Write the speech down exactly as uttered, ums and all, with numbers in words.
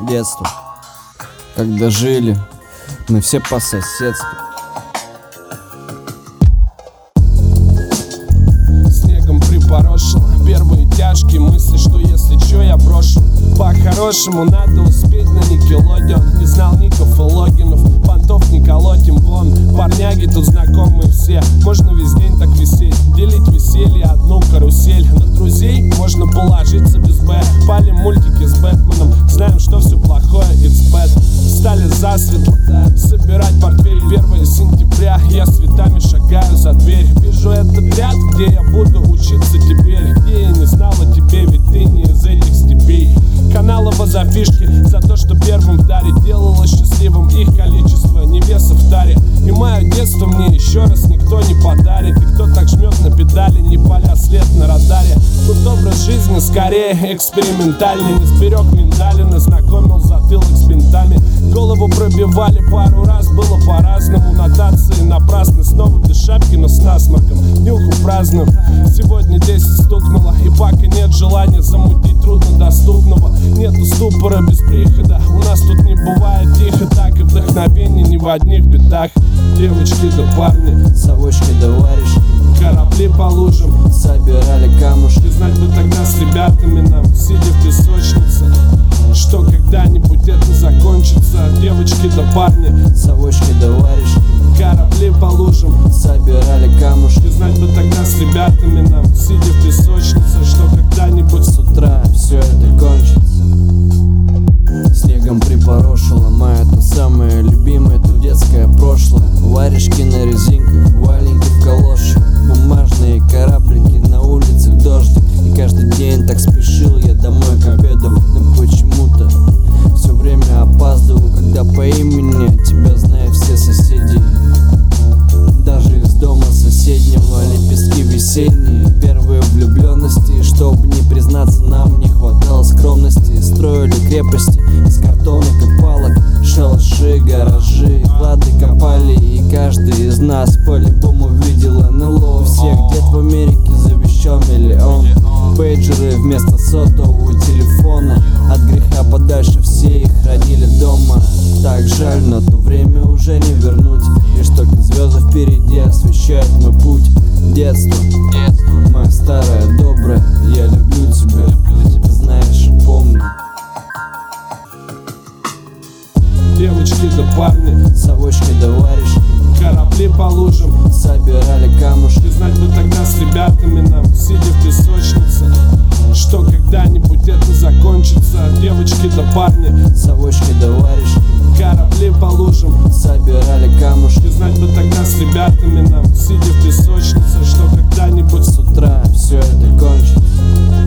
детство, когда жили мы все по соседству. Снегом припорошил первые тяжкие мысли, что если чё, я брошу. По-хорошему надо успеть на Никелодеон. Не знал ников и логинов, понтов не колотим вон. Парняги тут знакомые все, можно весь день так висеть, делить веселье, одну карусель. На друзей можно положиться без Б. Палим мультики с Бэтменом, знаем, что все плохое, it's bad. Встали засветло, собирать портфель. Первое сентября, я цветами шагаю за дверь. Вижу этот ряд, где я буду учиться теперь. Где я не знал о тебе, ведь ты не из этих степей. Каналова за фишки, за то, что первым в даре делало счастливым их количество невесов в таре. И мое детство мне еще раз никто не подарит. И кто так жмет на педали, не поля след на радаре. Тут образ жизни скорее экспериментальный. Не сберег миндалины, знакомил затылок с бинтами. Голову пробивали пару раз, было по-разному. Нотации напрасны, снова без шапки, но с насморком. Нюху праздным, сегодня десять стукнуло. И пока нет желания замутить труднодоступного, нету ступора без прихода. У нас тут не бывает тихо так, и вдохновение не в одних битах. Девочки да парни, совочки да варежки, корабли по лужам собирали камушки. Знать бы тогда с ребятами нам, сидя в песочнице, что когда-нибудь это закончится. Девочки да парни, совочки да варежки, корабли по лужам собирали камушки. Знать бы тогда с ребятами нам, сидя в песочнице, что когда-нибудь с утра все это кончится. Снегом припорошило мое то самое любимое, то детское прошлое. Варежки на резинках, валенки в калошах, бумажные кораблики на улицах, дождик. И каждый день так спешил я домой к обеду, но почему-то все время опаздываю, когда по имени тебя знают все соседи. Даже из дома соседнего лепестки весенние, первые влюбленности. Чтобы не признаться, нам не хватало скромности. Строили крепости из картонок и палок, шалаши, гаражи, клады копали. И каждый из нас по-любому видел эн эл о. Всех дед в Америке завещал миллион. Пейджеры вместо сотового телефона, от греха подальше все их хранили дома. Так жаль, но то время уже не вернуть. Лишь только звезды впереди освещают мой путь. Детство, моя старая добрая, я люблю тебя, знаешь и помню. девочки да парни, совочки да варежки, корабли по лужам собирали камушки. Знать бы тогда с ребятами нам, сидя в песочнице, что когда-нибудь это закончится. Девочки да парни, совочки да варежки, корабли по лужам собирали камушки. Знать бы тогда с ребятами нам, сидя в песочнице, что когда-нибудь с утра все это кончится.